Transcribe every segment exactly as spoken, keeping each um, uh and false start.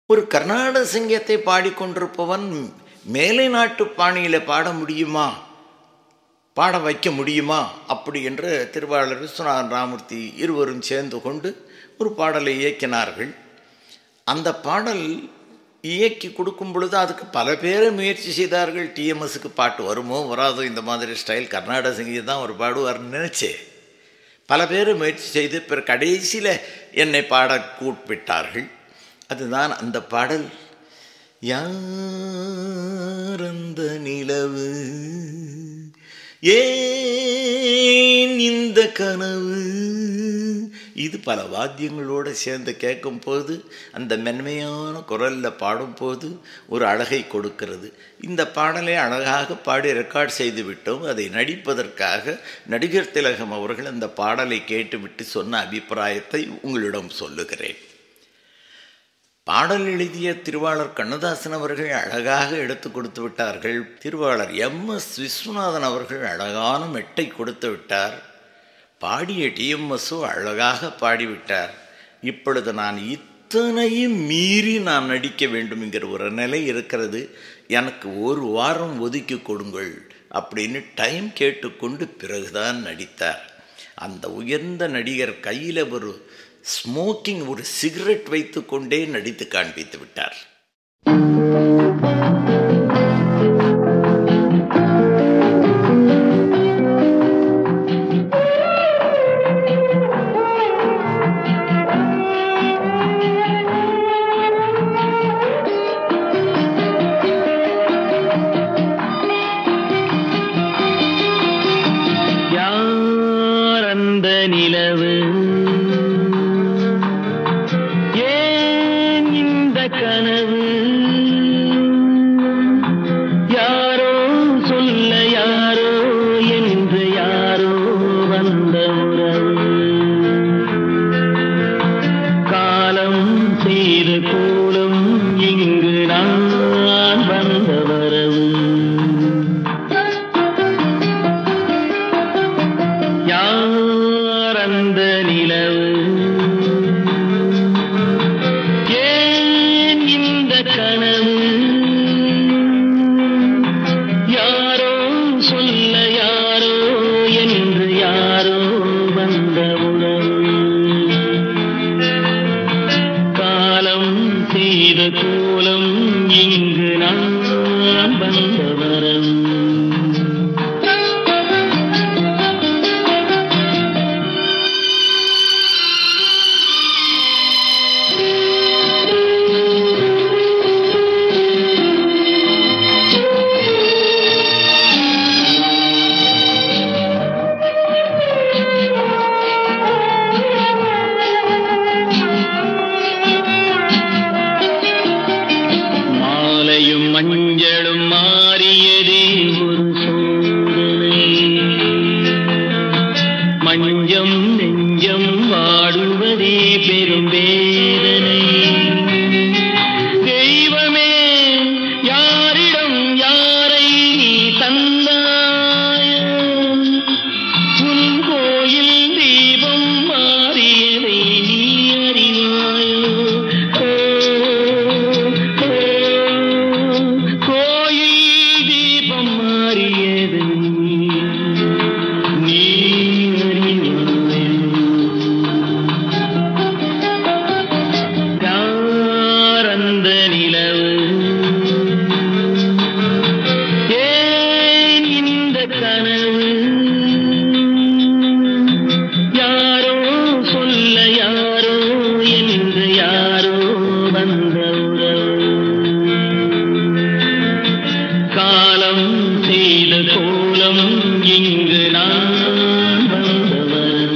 ஒரு கர்நாடக சங்கீதத்தை பாடிக்கொண்டிருப்பவன் மேலை நாட்டு பாணியில் பாட முடியுமா, பாட வைக்க முடியுமா அப்படி என்று திருவாளர் விஸ்வநாதன் ராமூர்த்தி இருவரும் சேர்ந்து கொண்டு ஒரு பாடலை இயக்கினார்கள். அந்த பாடல் இயக்கி கொடுக்கும் பொழுது அதுக்கு பல பேர் முயற்சி செய்தார்கள். டிஎம்எஸ்க்கு பாட்டு வருமோ வராதோ, இந்த மாதிரி ஸ்டைல் கர்நாடக சங்கீதம் தான் ஒரு பாடுவார்னு நினச்சேன். பல பேர் முயற்சி செய்து பிற கடைசியில் என்னை பாட கூப்பிட்டார்கள். அதுதான் அந்த பாடல். யாரந்த நிலவு, ஏன் இந்த கனவு, இது பல வாத்தியங்களோடு சேர்ந்து கேட்கும் போது, அந்த மென்மையான குரலில் பாடும்போது ஒரு அழகை கொடுக்கிறது. இந்த பாடலை அழகாக பாடி ரெக்கார்ட் செய்து விட்டோம். அதை நடிப்பதற்காக நடிகர் திலகம் அவர்கள் அந்த பாடலை கேட்டுவிட்டு சொன்ன அபிப்பிராயத்தை உங்களிடம் சொல்லுகிறேன். பாடல் எழுதிய திருவாளர் கண்ணதாசன் அவர்கள் அழகாக எடுத்து கொடுத்து விட்டார்கள். திருவாளர் எம் எஸ் விஸ்வநாதன் அவர்கள் அழகான மெட்டை கொடுத்து விட்டார். பாடிய டிஎம்எஸ்ஸோ அழகாக பாடிவிட்டார். இப்பொழுது நான் இத்தனையும் மீறி நான் நடிக்க வேண்டும் என்கிற ஒரு நிலை இருக்கிறது. எனக்கு ஒரு வாரம் ஒதுக்கி கொடுங்கள் அப்படின்னு டைம் கேட்டுக்கொண்டு பிறகுதான் நடித்தார். அந்த உயர்ந்த நடிகர் கையில் ஒரு ஸ்மோக்கிங் ஒரு சிகரெட் வைத்து கொண்டே நடித்து காண்பித்து விட்டார். யார் அந்த நிலவு, கனவு, யாரோ சொல்ல யாரோ என்று யாரோ வந்த உறவு, காலம் செய்த கோலம் இங்கு நான் வந்த வரவு, யார் அந்த நிலவு, கனவு, யாரோ சொல்ல யாரோ என்று யாரோ வந்த உறவு, காலம் செய்த கோலம் இங்கு நான் வந்த வரவு. மஞ்சளும் மாறியதே ஒரு சோதனை, மஞ்சம் நெஞ்சம் வாடுவதே பெரும் வேதனை. தெய்வமே யாரிடம் யாரை நீ தந்தாயோ, உன் கோயில் தீபம் மாறியதை நீ அறிவாயோ. காலம் செய்த கோலம் இங்கு நான் வந்தவர்.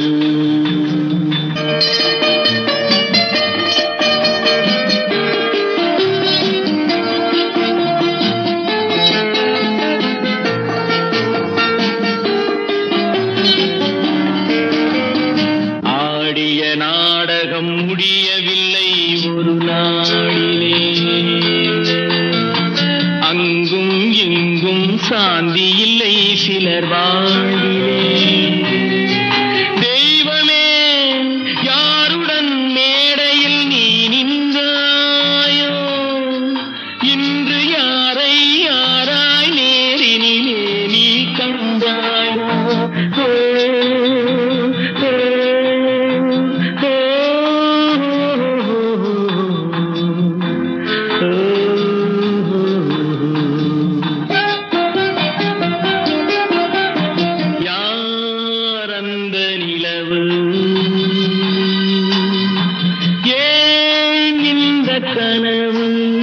ஆடிய நாடகம் முடியவில்லை ஒரு நாளிலே, அங்கும் இங்கும் சாந்தி இல்லை சிலர் வாழ்விலே. தெய்வமே யாருடன் மேடையில் நீ நின்றாயோ, கனவு